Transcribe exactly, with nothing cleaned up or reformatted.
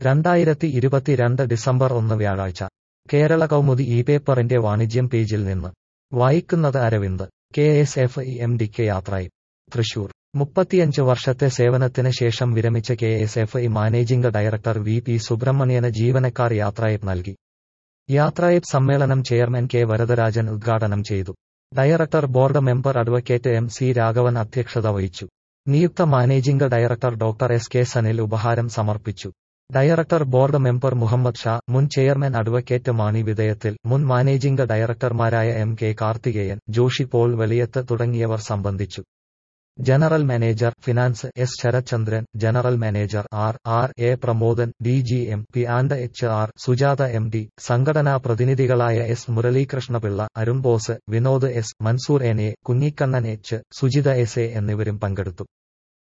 രണ്ടായിരത്തി ഇരുപത്തിരണ്ട് ഡിസംബർ ഒന്ന് വ്യാഴാഴ്ച കേരള കൗമുദി ഈ പേപ്പറിന്റെ വാണിജ്യം പേജിൽ നിന്ന് വായിക്കുന്നത് Aravind. K S F E M ഡിക്ക് യാത്രയപ്പ്. തൃശൂർ. മുപ്പത്തിയഞ്ച് വർഷത്തെ സേവനത്തിന് ശേഷം വിരമിച്ച K S F E managing director V P സുബ്രഹ്മണ്യന് ജീവനക്കാർ യാത്രയപ്പ് നൽകി. യാത്രയപ്പ് സമ്മേളനം ചെയർമാൻ കെ വരദരാജൻ ഉദ്ഘാടനം ചെയ്തു. Director board member advocate M C Raghavan അധ്യക്ഷത വഹിച്ചു. നിയുക്ത managing director doctor S K Sanil ഉപഹാരം സമർപ്പിച്ചു. Director board member Muhammad Shah, മുൻ ചെയർമാൻ അഡ്വക്കേറ്റ് മാണി വിധേയത്തിൽ, മുൻ മാനേജിംഗ് ഡയറക്ടർമാരായ എം കെ കാർത്തികേയൻ, ജോഷി പോൾ വെളിയത്ത് തുടങ്ങിയവർ സംബന്ധിച്ചു. General manager finance S Sarathchandran, general manager R R A Pramodan, D G M P and H R Sujatha M D, സംഘടനാ പ്രതിനിധികളായ S Muralikrishnapillai, Arun boss, Vinod S, Mansoor N A, Kunhikannan H, Sujitha S A എന്നിവരും പങ്കെടുത്തു.